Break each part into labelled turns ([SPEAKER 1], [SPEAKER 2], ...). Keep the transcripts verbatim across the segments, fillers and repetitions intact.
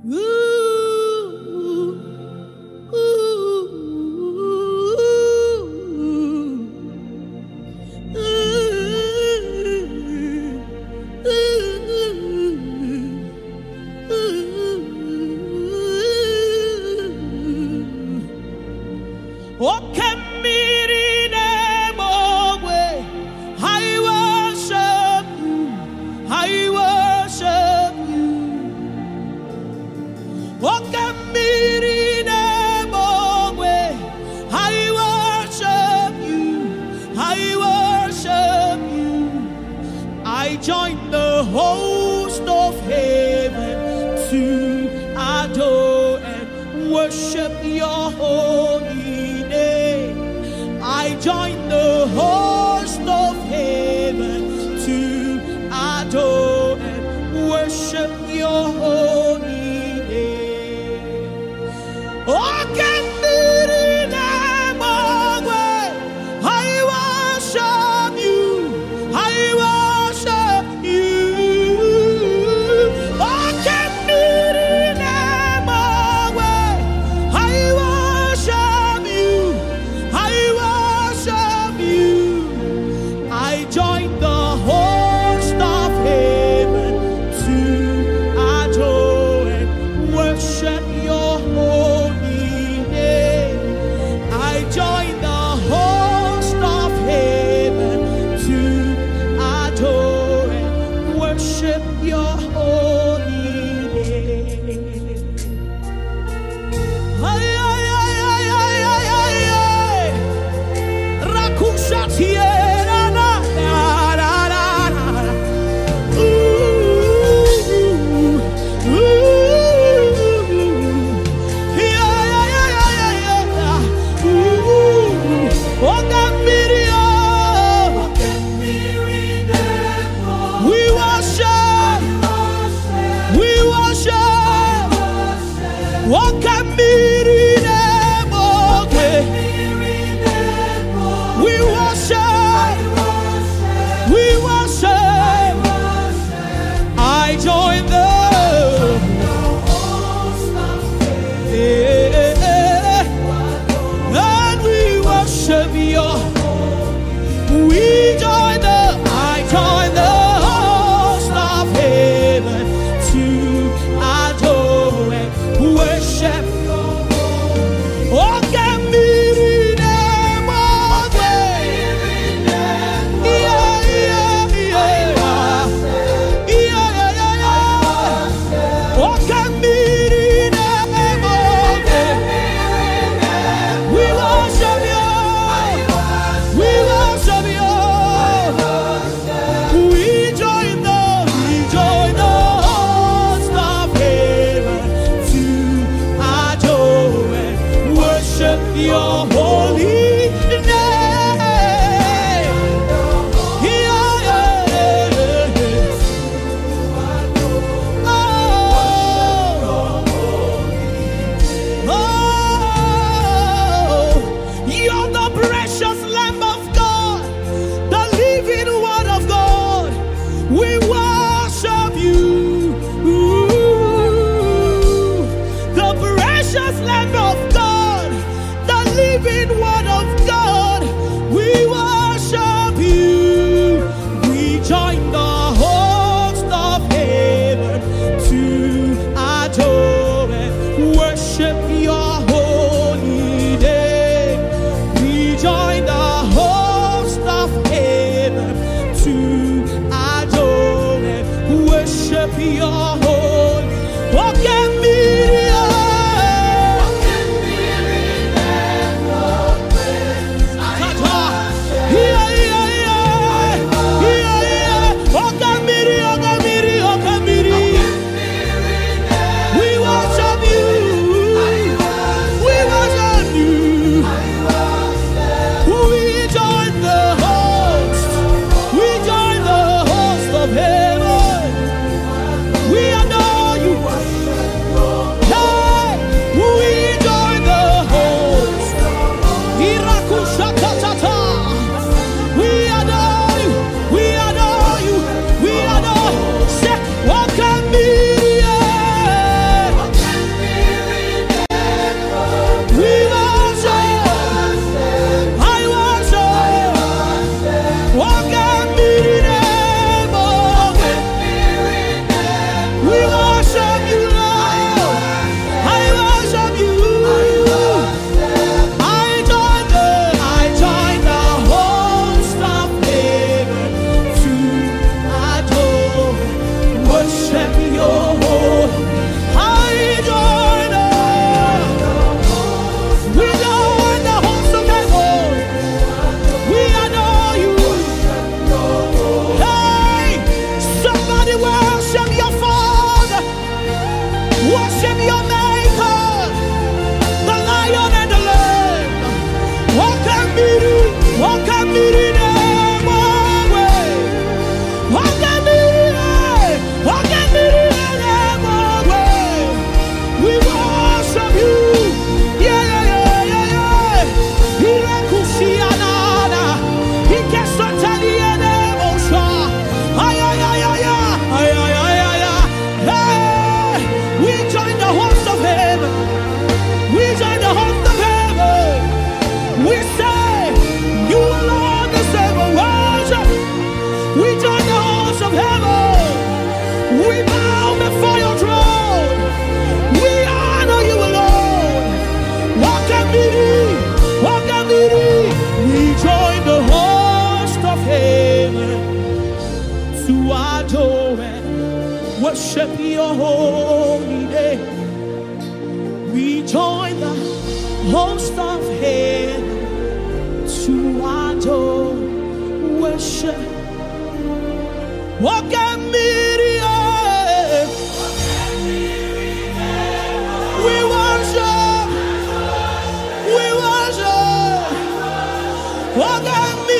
[SPEAKER 1] Join the host of heaven to adore and worship your holy name. I join the host of heaven to adore and worship your holy name. Oh, can your holy name. We are your maker, the lion and the lamb. Walk and be, walk and be them away. Walk and be, walk and be them away. We worship you. Yeah, yeah, yeah, yeah, yeah. He rekusianana. He gets to tell you the emotion. Ay, ay, ay, ay, ay, ay, ay, ay, ay. Hey, we join the host of heaven. We join the host of heaven. We say, you alone deserve a worship. We join the host of heaven. We bow before your throne. We honor you alone. Walk and be, walk and be. We join the host of heaven to adore and worship your holy name. We join the host of heaven to adore, worship. Walk and be. We worship. We worship. Walk and be.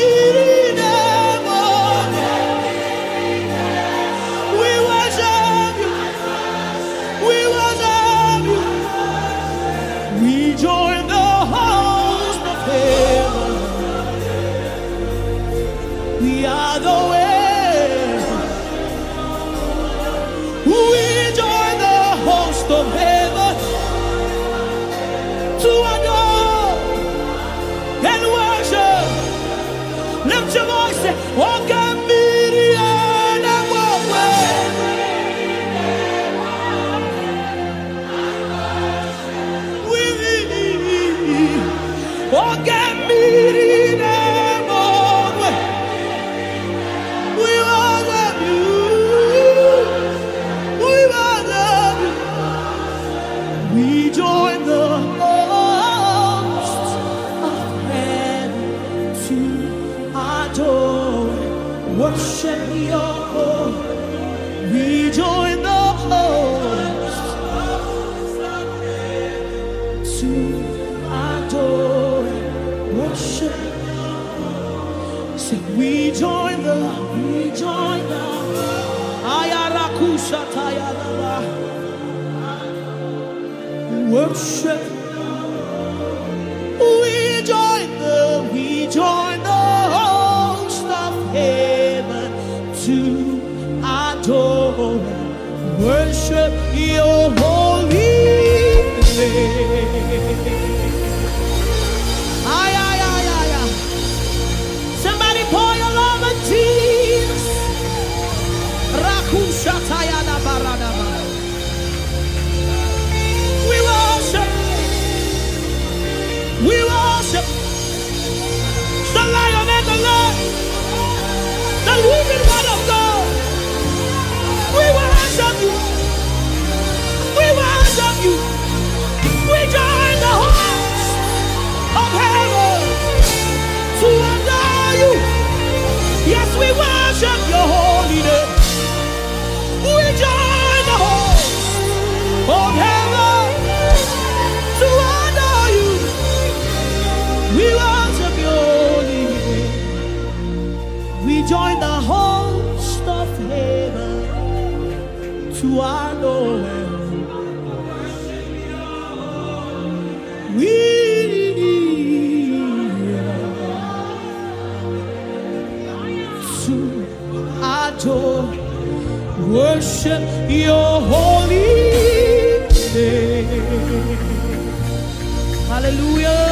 [SPEAKER 1] We worship you. We worship you. We join the host of heaven. We are the way. We join the host of heaven to adore and worship. Lift your voice, say, walk and be the and walk away. We walk and be the and walk away. We worship you. We worship you. We join the host of heaven to adore, worship your holy. We join the host to adore, worship. Say, we join the, we join the Ayarakusha Tayadaba, worship. We join the, we join the host of heaven to adore, worship your holy name. Ay, ay, ay, ay, ay. Somebody pour your love on Jesus. Rakusha Tayana Baradaba. We worship. We worship the lion and the lamb, the living one of God. We worship you. We worship you. We join the host of heaven to adore you. Yes, we worship your holy name. We join the host of heaven to adore you. We worship your holy name. We join the host of heaven to adore him. We to adore, worship your holy name. Hallelujah.